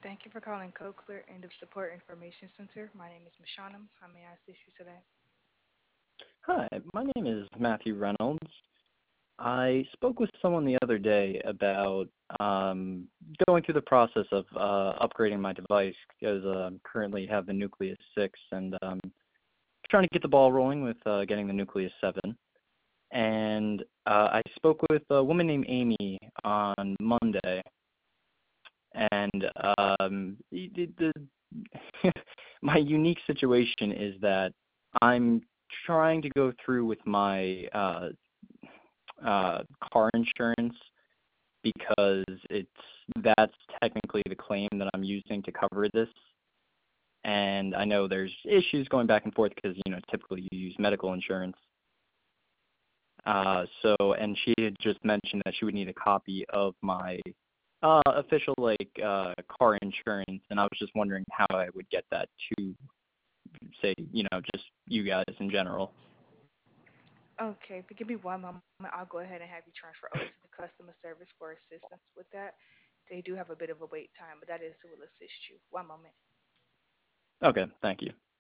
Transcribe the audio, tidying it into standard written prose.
Thank you for calling CoClear End of Support Information Center. My name is Mashanam. How may I assist you today? Hi, my name is Matthew Reynolds. I spoke with someone the other day about um, going through the process of upgrading my device because I currently have the Nucleus 6 and trying to get the ball rolling with getting the Nucleus 7. And I spoke with a woman named Amy on Monday, and my unique situation is that I'm trying to go through with my car insurance because that's technically the claim that I'm using to cover this. And I know there's issues going back and forth because typically you use medical insurance. And she had just mentioned that she would need a copy of my official car insurance, and I was just wondering how I would get that to say just you guys in general. Okay, if you give me one moment, I'll go ahead and have you transfer over to the customer service for assistance with that. They do have a bit of a wait time, but that is who will assist you. One moment. Okay, thank you.